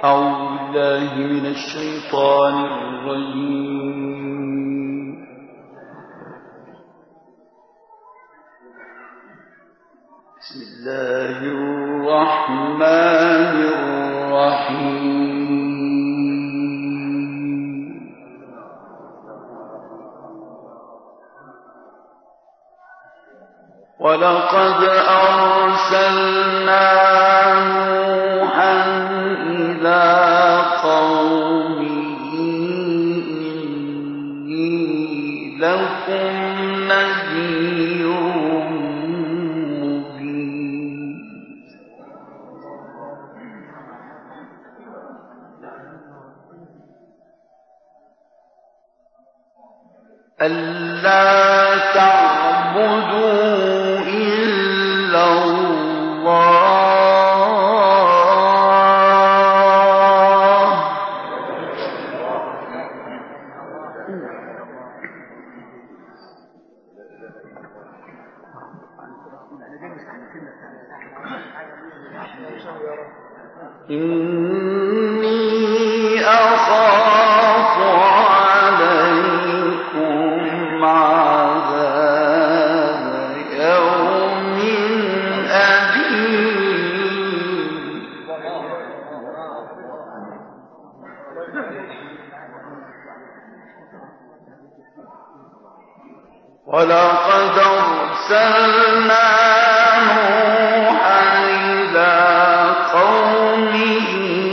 أعوذ بالله من الشيطان الرجيم. بسم الله الرحمن الرحيم. ولقد أرسلنا نوحا إلى قومه إني لكم نذير مبين. ألا تعبدوا إلا الله إني أخاف عليكم عذاب يوم أليم. ولقد أرسلنا نوحا إلى قومه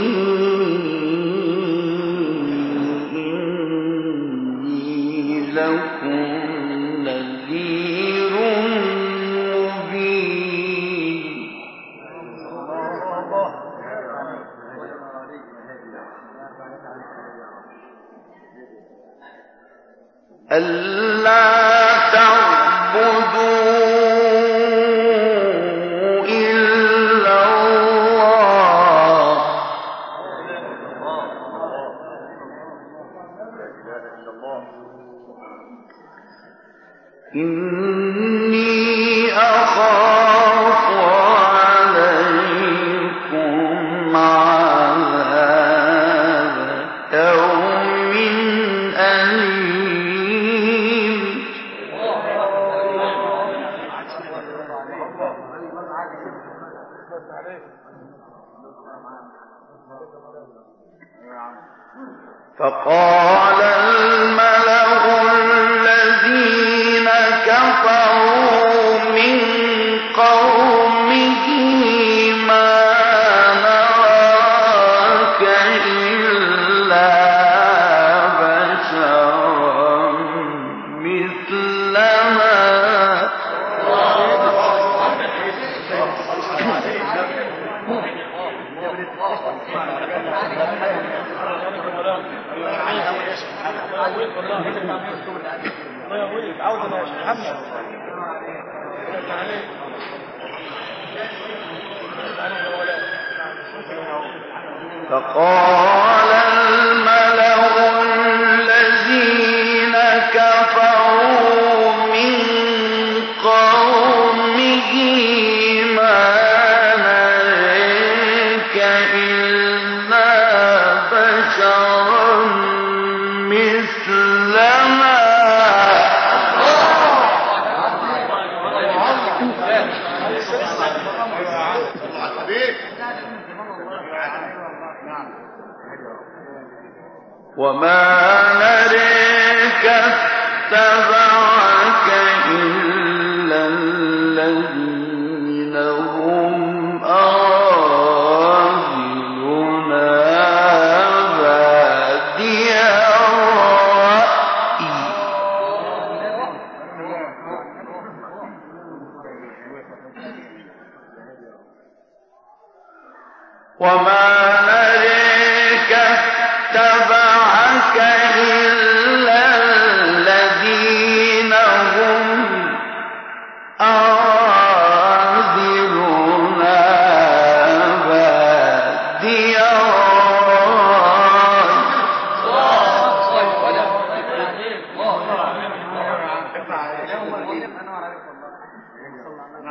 إني لكم نذير مبين. ألا تعبدوا إلا الله إني أخاف عليكم عذاب يوم أليم. فقال الملأ الذين كفروا من قومه ما نراك إلا بشرا مثلنا فقال الملأ الذين كفروا من قومه ما نراك إلا بشرا مثلنا وما نريك اتبعك إلا الذين هم أراذلنا بادي الرأي وما نريك اتبعك إلا الذين هم أراذلنا بادي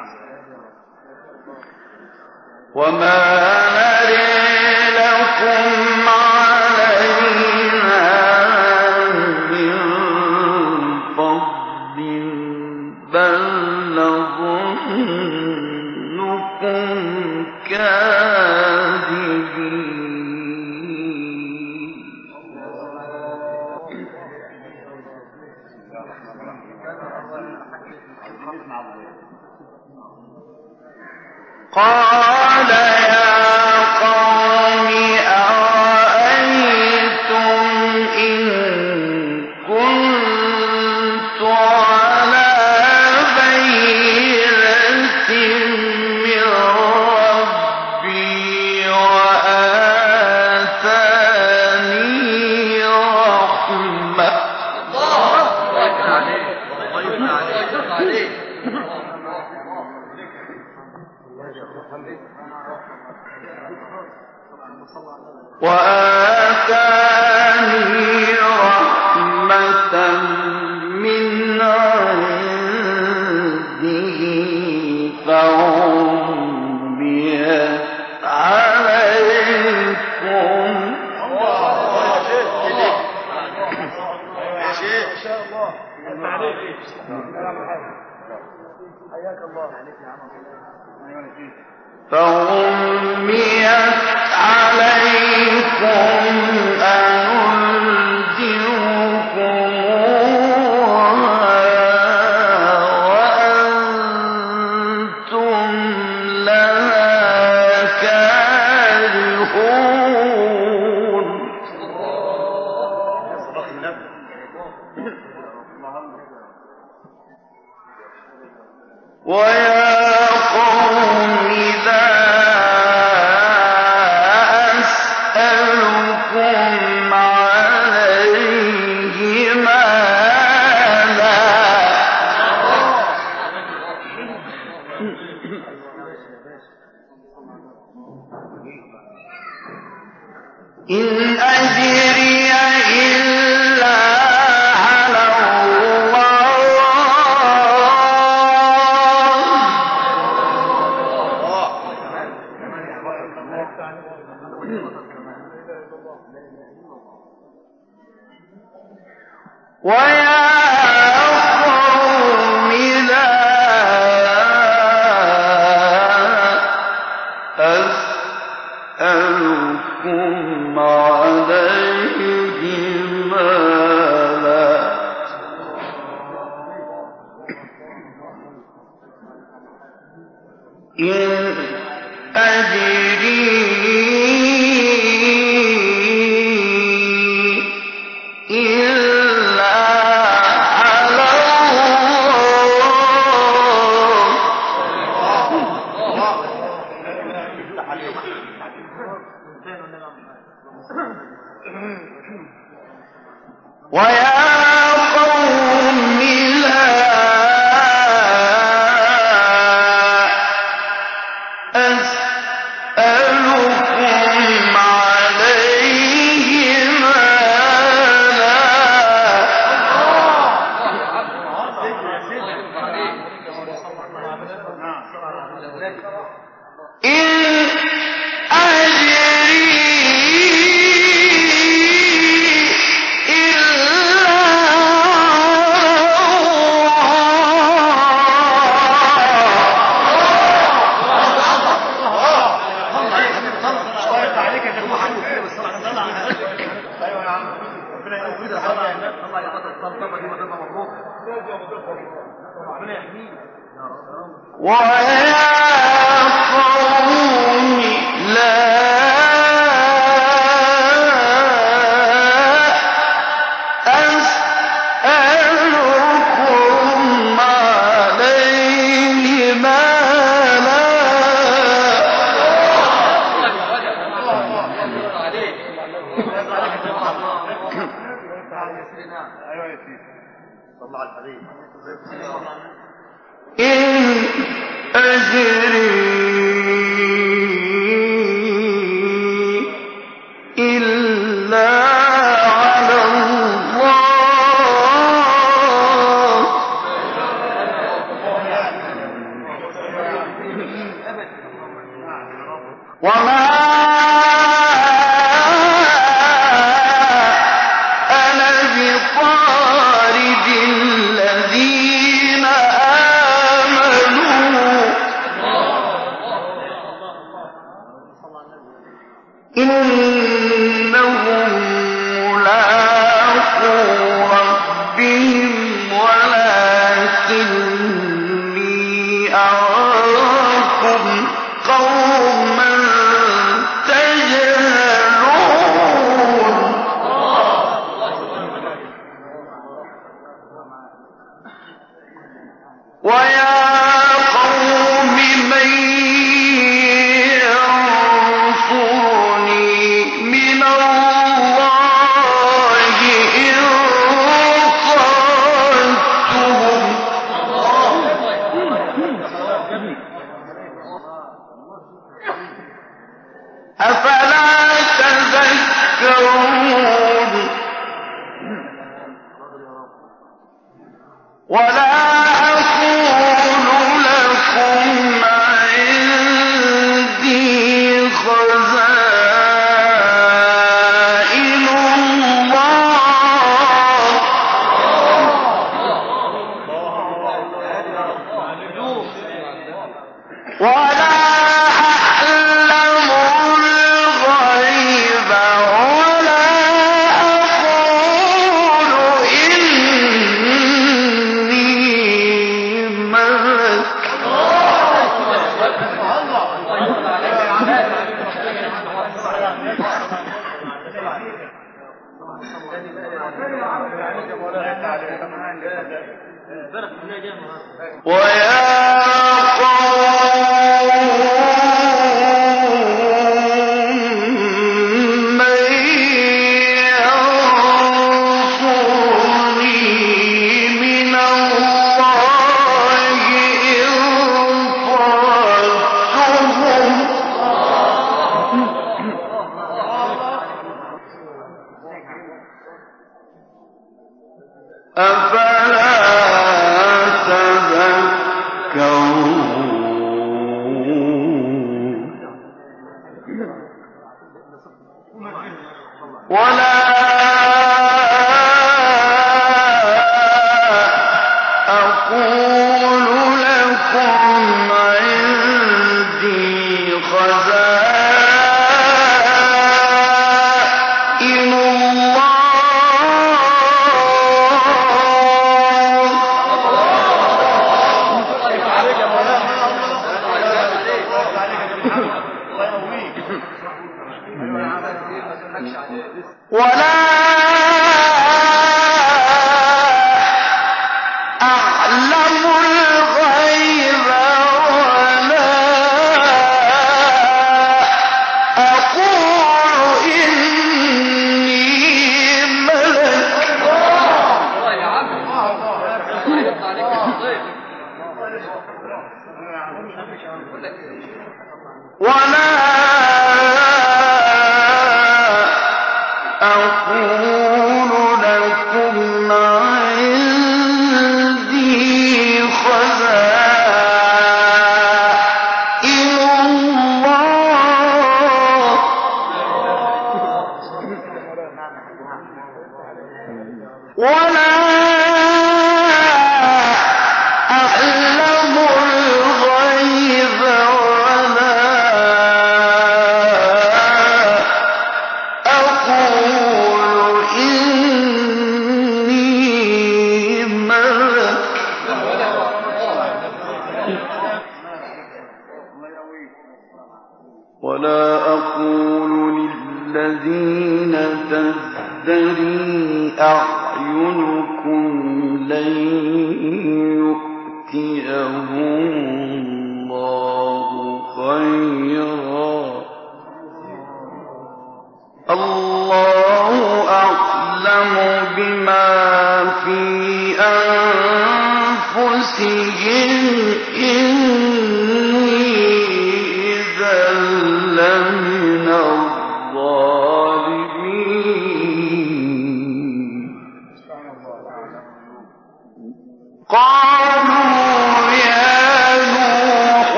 وما نري لكم قال يا قوم أرأيتم إن كنت على بينة من ربي وآتاني رحمة من عنده فعميت عليكم فعميت عليكم أنذركموها وأنتم لها كارهون ويا قوم لا أسألكم عليه مالا إن أجري إلا على الله ويا قوم لا أسألكم عليه مالا إن أجري إلا على ويا قوم لا أسألكم عليه مالا إن أجري ويا قوم لا أسألكم عليه مالا إن أجري إلا على الله وما أنا بطارد الذين آمنوا إنهم ولا أقول لكم عندي خزائن الله ولا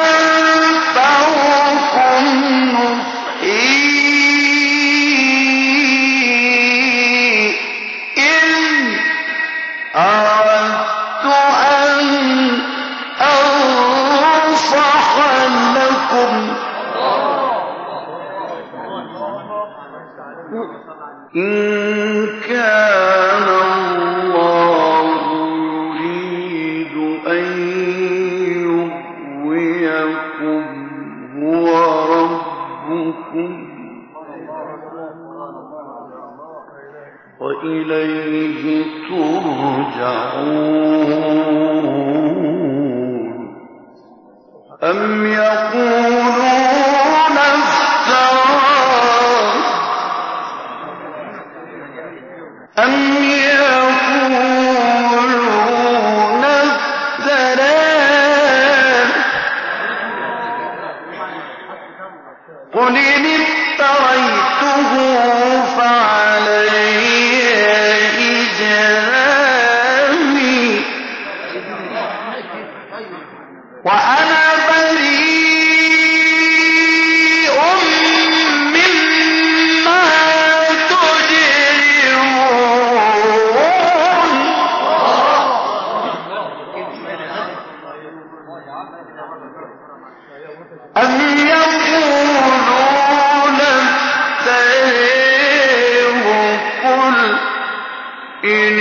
ينفعكم نصحي إن كان الله يريد أن يغويكم هو ربكم وإليه ترجعون أم يقولون افتراه أم يقولون افتراه قل إن افتريته فعلي إجرامي وأنا بريء مما تجرمون أم يقولون افتريه قل إن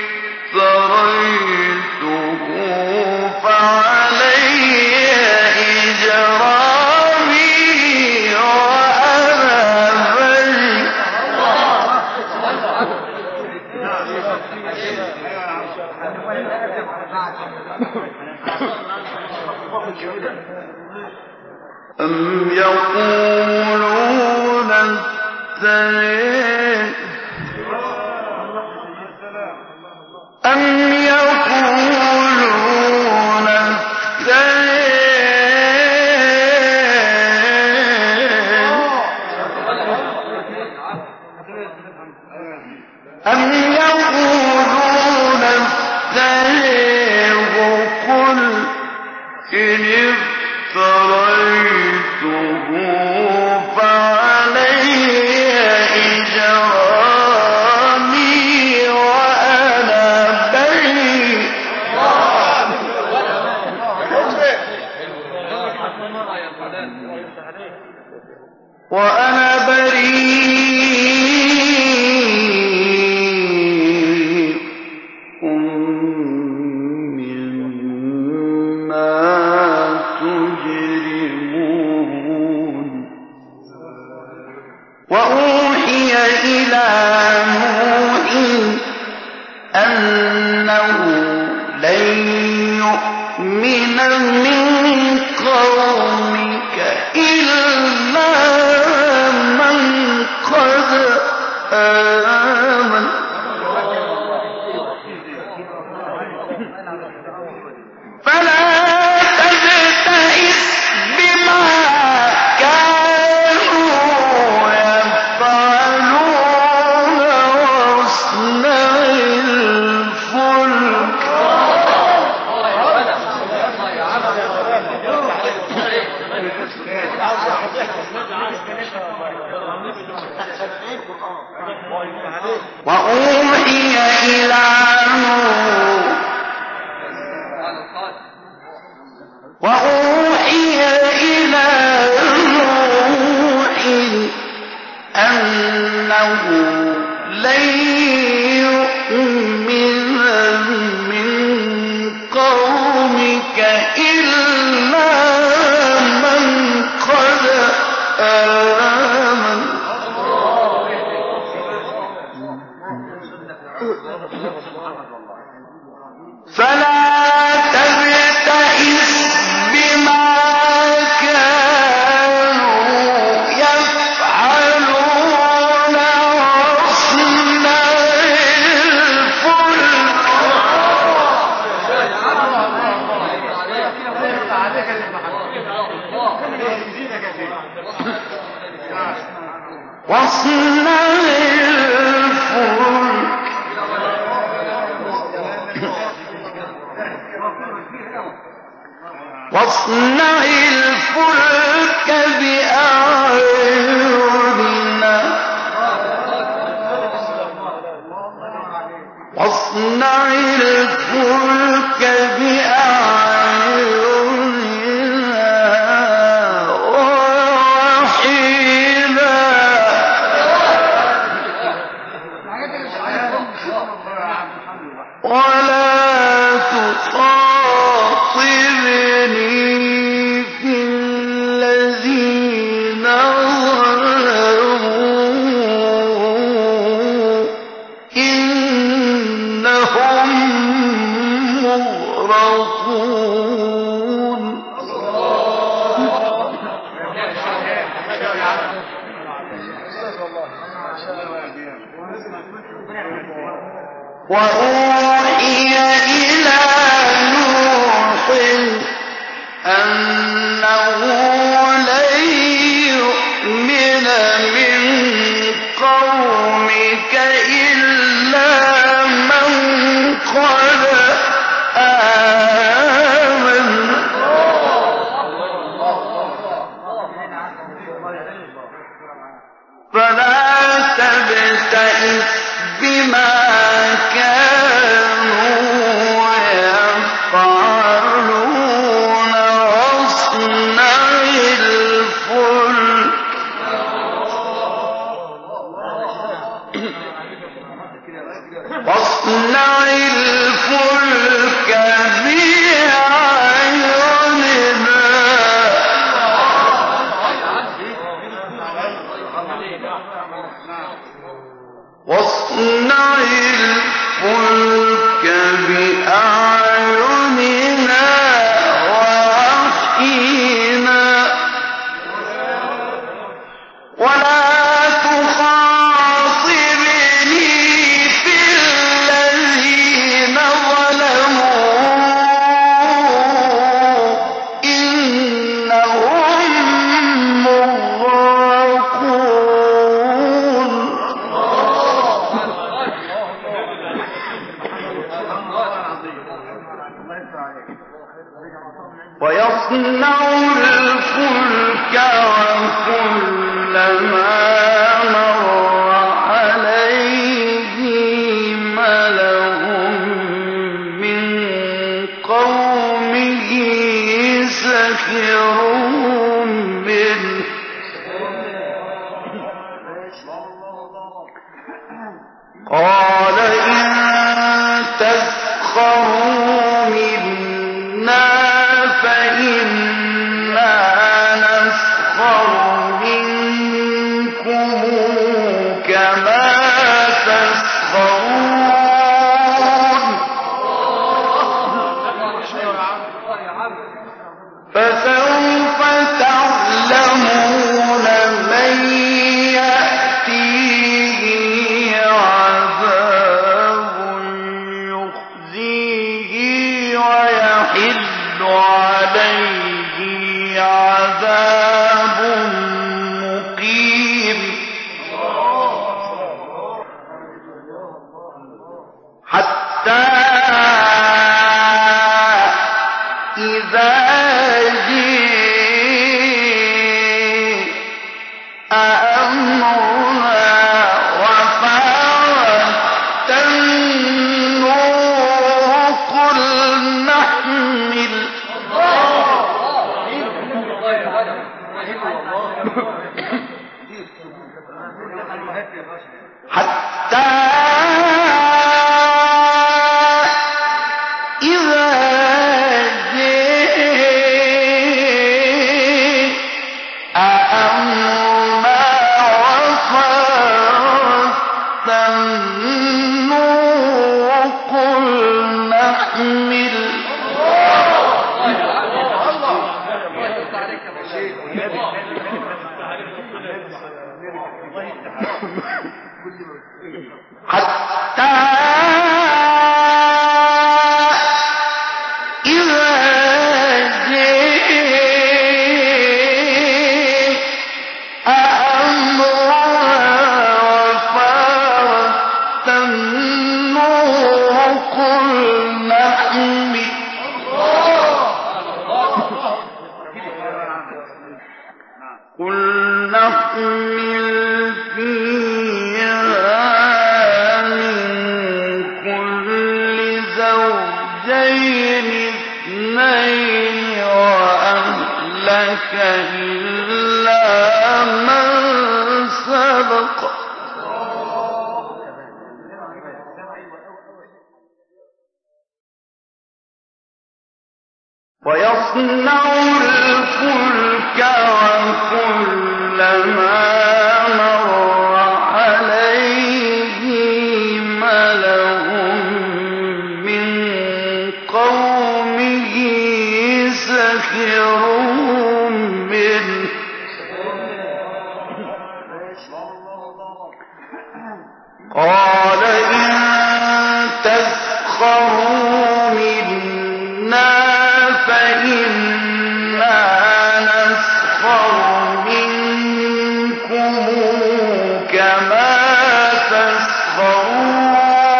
افتريته فعلي إجرامي وأنا بريء أم يقولون افتريه أم يقولون افتريه أم يقولون افتريه قل إن افتريته فعلي إجرامي وأنا بريء مما تجرمون وأوحي إلى نوح أنه لن يؤمن من قومك إلا من قد آمن فلا تبتئس بما كانوا يفعلون واصنع الفلك وأوحي إلى نوح أنه لن يؤمن من قومك إلا من قد آمن فلا تبتئس بما كانوا يفعلون واصنع الفلك واصنع الفلك بأعيننا واصنع الفلك بأعيننا ووحينا وأوحي إلى نوح أنه لن يؤمن من قومك إلا من قد آمن فلا تبتئس بما كانوا يفعلون واصنع الفلك بأعيننا واصنع الفلك بأعيننا ووحينا ولا تخاطبني في الذين ظلموا إنهم مغرقون ويصنع الفلك وكلما مر عليه ملأ من قومه سخروا منه قال إن تسخروا منا فإنا نسخر منكم كما تسخرون فسوف تعلمون من يأتيه عذاب يخزيه ويحل عليه عذاب مقيم حتى إذا جاء أمرنا وفارت النور قل نحمل حتى إذا جاء أمرنا وفارت النور قل نحمل حتى إذا جاء أمرنا وفارت النور قل نحمل فيها من كل زوجين اثنين وأهلك إلا من سبق ويصنع الفلك وكلما مر عليه ملأ من قومه سخروا منه قال إن تسخروا منا فإنا نسخر منكم كما تسخرون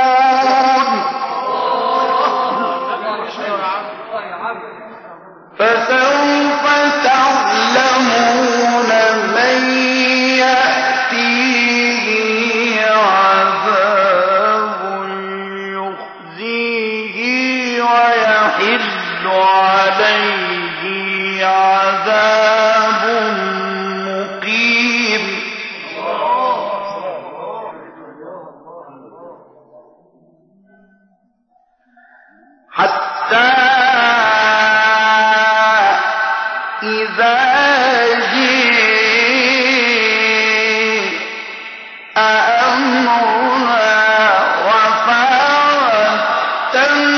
فسوف تعلمون من يأتيه عذاب يخزيه ويحل عليه عذاب مقيم حتى إذا جاء أمرنا وفارت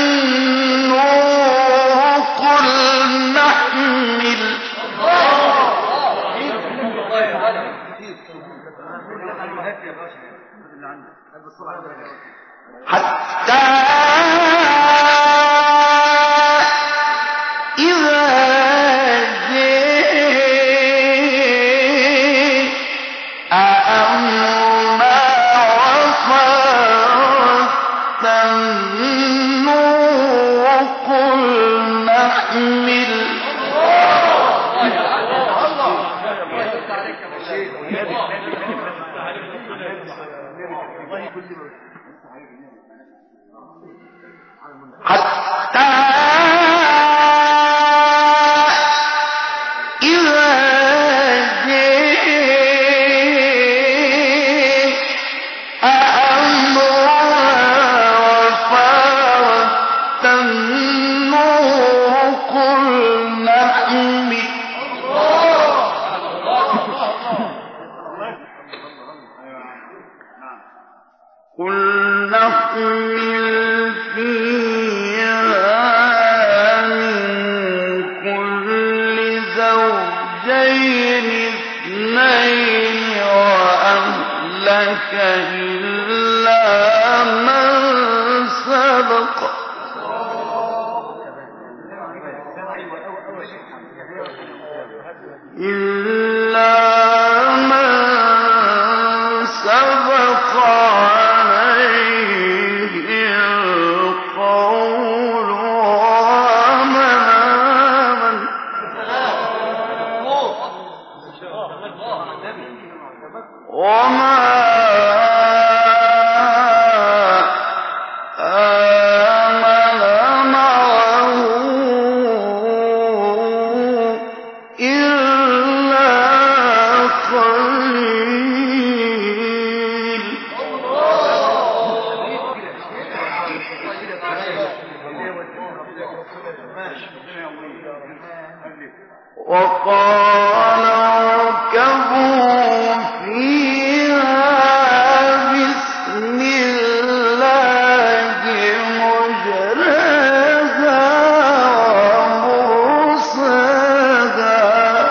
النور قل نحمل حتى وقال اركبوا فيها بسم الله مجرها ومرساها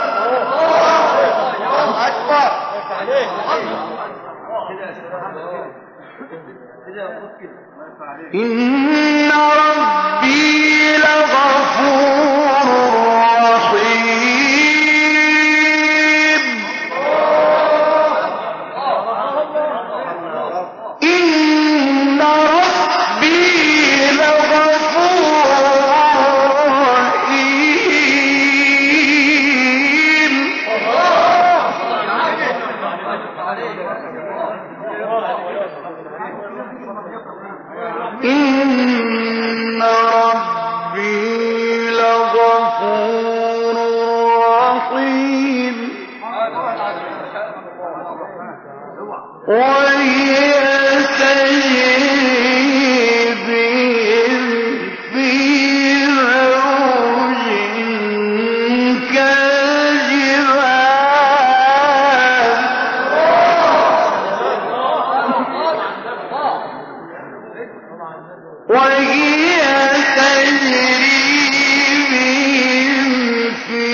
إن ربي لغفور رحيم إن ربي لغفور رحيم إن ربي لغفور رحيم وهي تجري بهم في موج كالجبال وهي تجري بهم في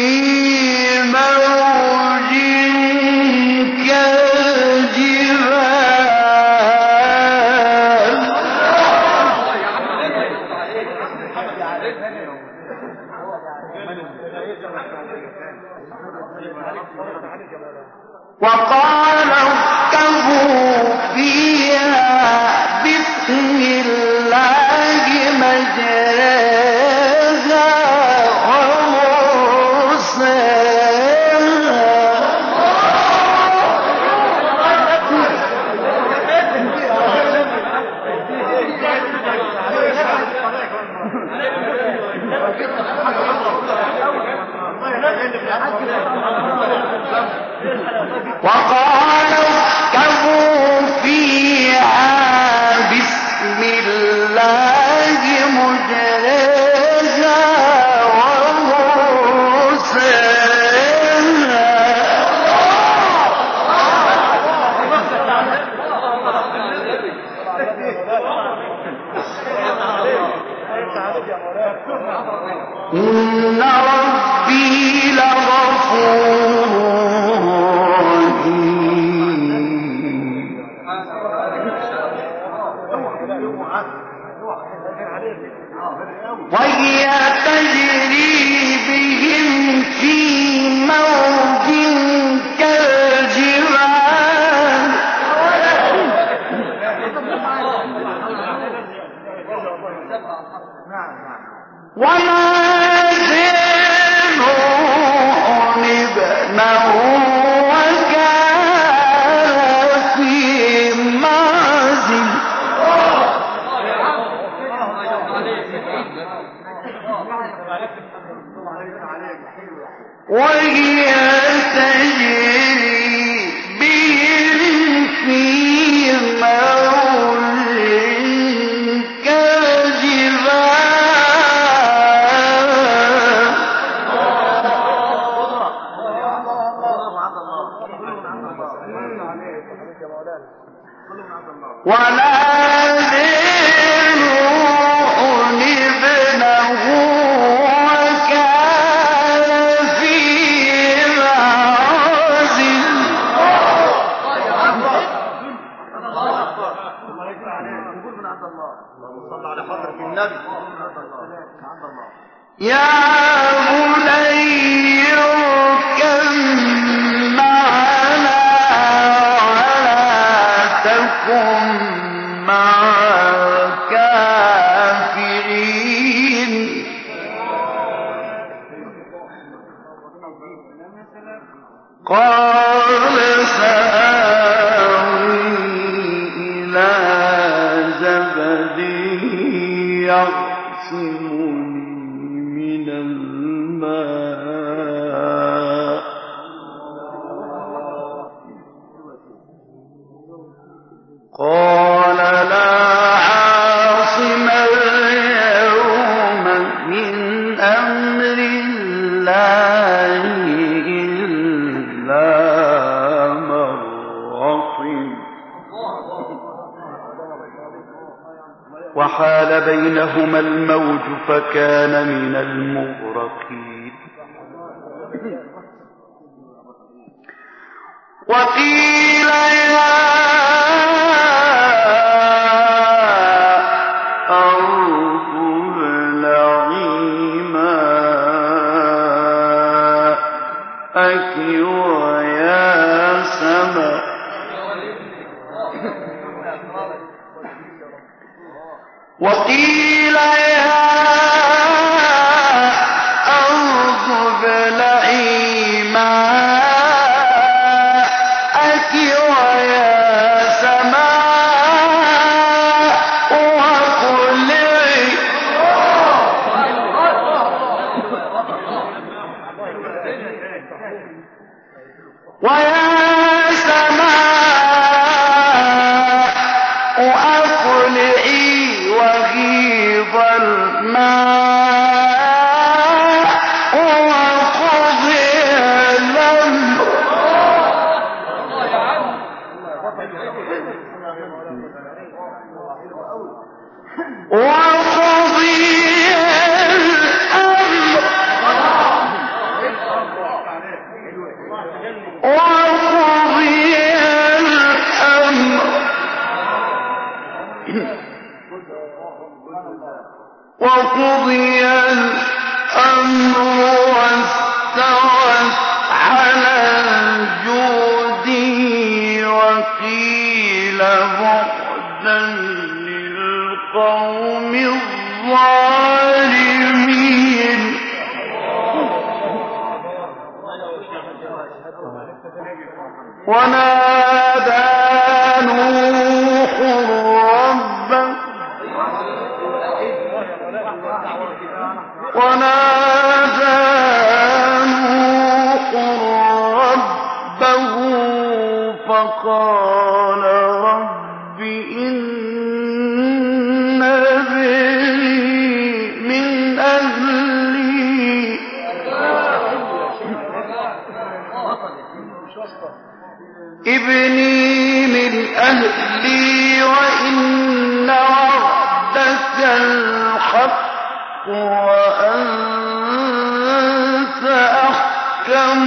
موج كالجبال وقال اركبوا فيها بسم الله مجراها ومرساها وقال اركبوا فيها بسم الله مجراها ومرساها إن ربي لغفور وهي تجري بهم في موج كالجبال ونادى نوح ابنه وكان في معزل وهي تجري بهم في موج كالجبال ونادى نوح ابنه وكان في معزل يا بني اركب معنا ولا تكن مع الكافرين قال سآوي إلى جبل يعصمني من الماء قال لا عاصم اليوم من أمر الله إلا من رحم وحال بينهما الموج فكان من المغرقين وقيل يا أرض ابلعي ماءك ويا سماء وقيل يا أرض ابلعي ماءك ويا سماء وأقلعي ويا سماء أقلعي وغيض الماء وقضي الأمر وقضي الأمر واستوت على بعدا للقوم الظالمين ونادى نوح ربه فقال رب إن ابني من أهلي وإن وعدك الحق وأنت أحكم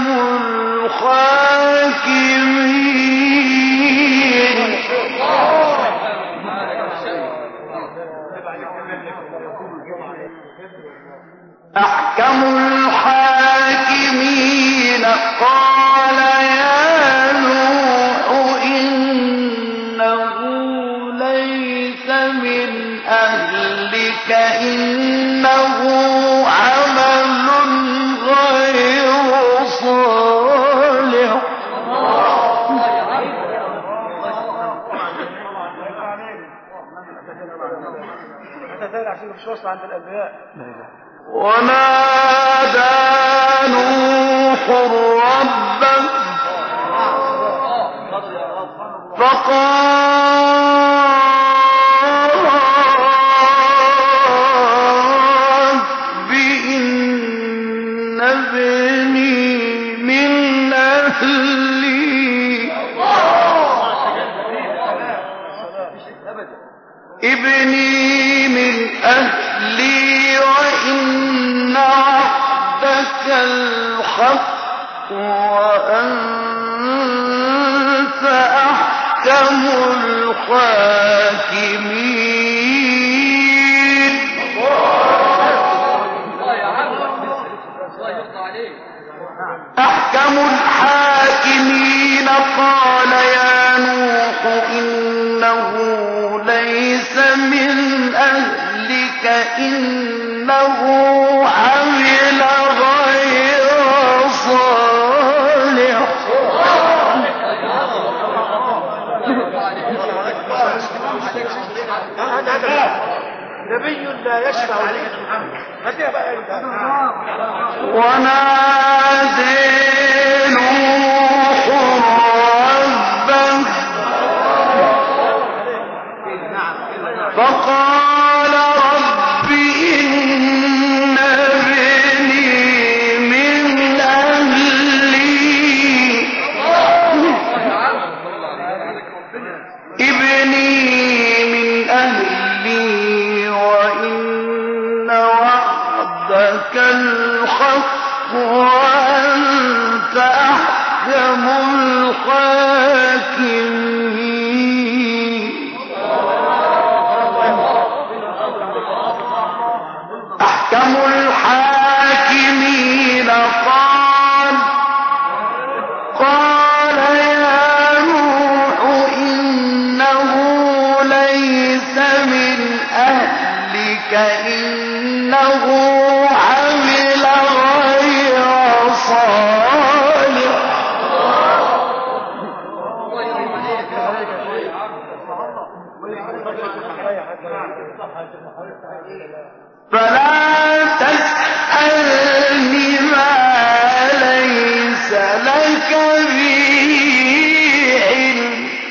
الحاكمين قال يا نوح إنه ليس من أهلك إنه عمل غير صالح ونادى نوح ربه فقال رب إن ابني من أهلي وإن وعدك الحق وأنت أحكم الحاكمين قال يا نوح إنه ليس من أهلك إنه عمل غير صالح نبي لا يشفع عليه ونادى نوح ربه فقال رب إن ابني من أهلي وإن وعدك الحق وأنت أحكم الحاكمين قال يا نوح إنه ليس من أهلك إنه عمل غير صالح فلا تسألني ما ليس لك به علم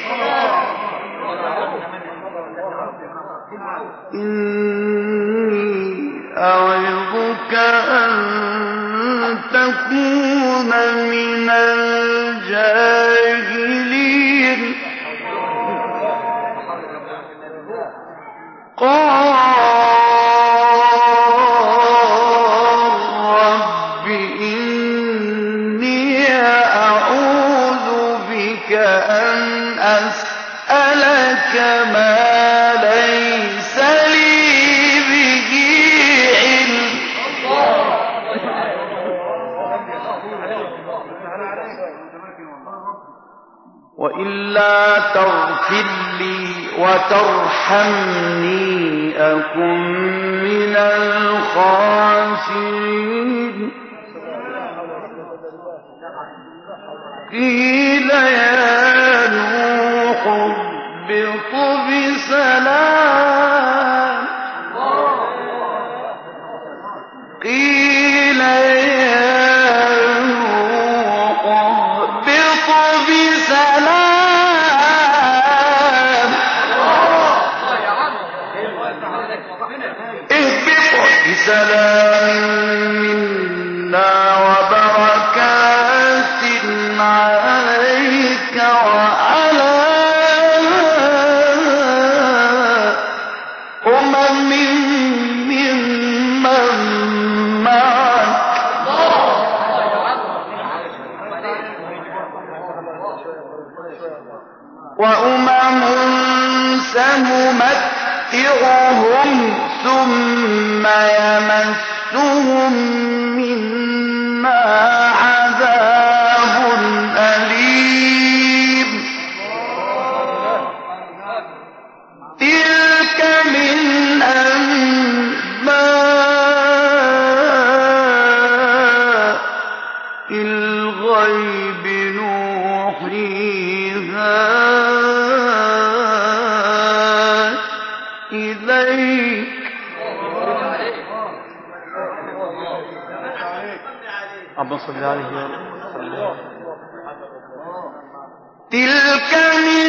إني أعظك أن تكون من الجاهلين قال رب إني أعوذ بك أن أسألك ما ليس لي به علم وإلا تغفر لي وترحمني أكن من الخاسرين قيل يا نوح اهبط بسلام قيل يا نوح اهبط بسلام اهبط بسلام منا وبركات عليك وعلى ممن معك سنمتعهم ثم يمسهم منا عذاب أليم تلك من أنباء الغيب نوحيها إليك اللهم صل عليه يا رب. تلك من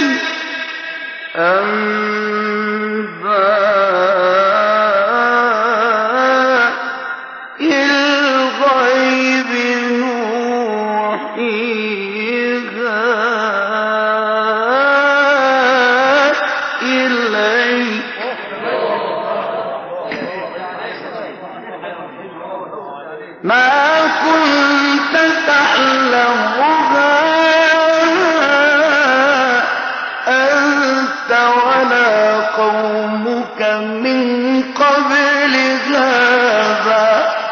أنباء الغيب نوحيها إليك ما كنت تعلمها أنت ولا قومك من قبل هذا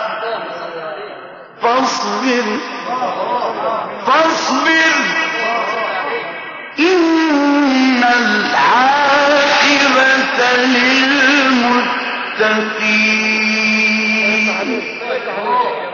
فاصبر إن العاقبة للمتقين